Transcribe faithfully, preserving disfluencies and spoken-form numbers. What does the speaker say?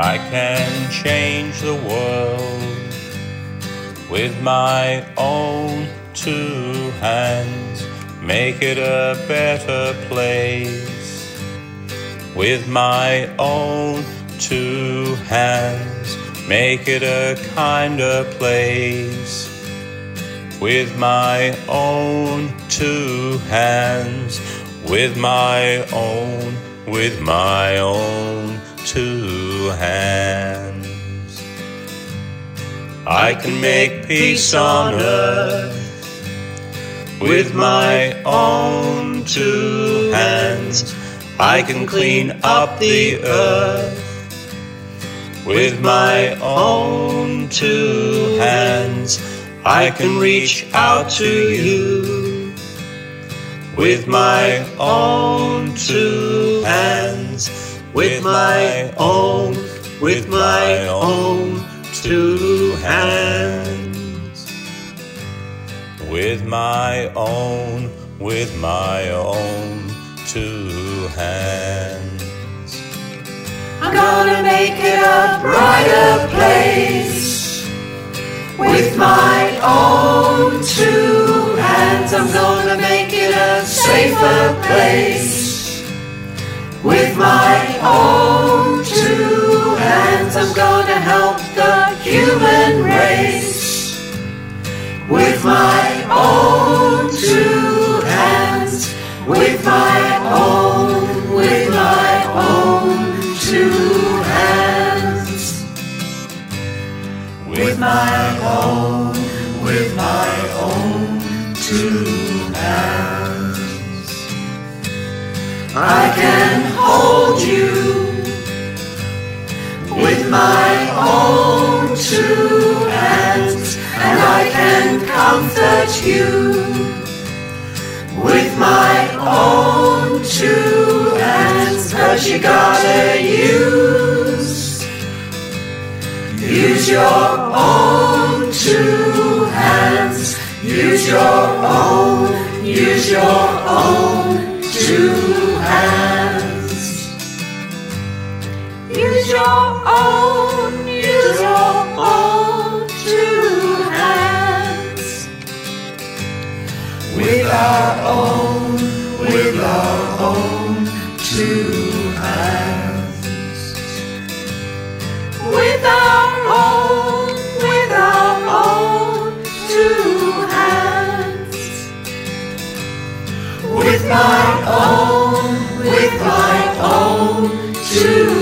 I can change the world with my own two hands, make it a better place. With my own two hands, make it a kinder place. With my own two hands, with my own, with my own two hands. I can make peace on earth with my own two hands. I can clean up the earth with my own two hands. I can reach out to you with my own two hands. With my own, with my own two hands. With my own, with my own two hands. I'm gonna make it a brighter place. With my own two hands, I'm gonna make it a safer place. With my own two hands, I'm gonna help the human race. With my own two hands, with my own, with my own two hands. With my own, with my own two hands. I can hold you with my own two hands, and I can comfort you with my own two hands. But you gotta use, use your own two hands. Use your own, use your own two hands. Use your own, use your own two hands. With our own, with our own two hands. With our own, with our own two hands. With my own, with my own two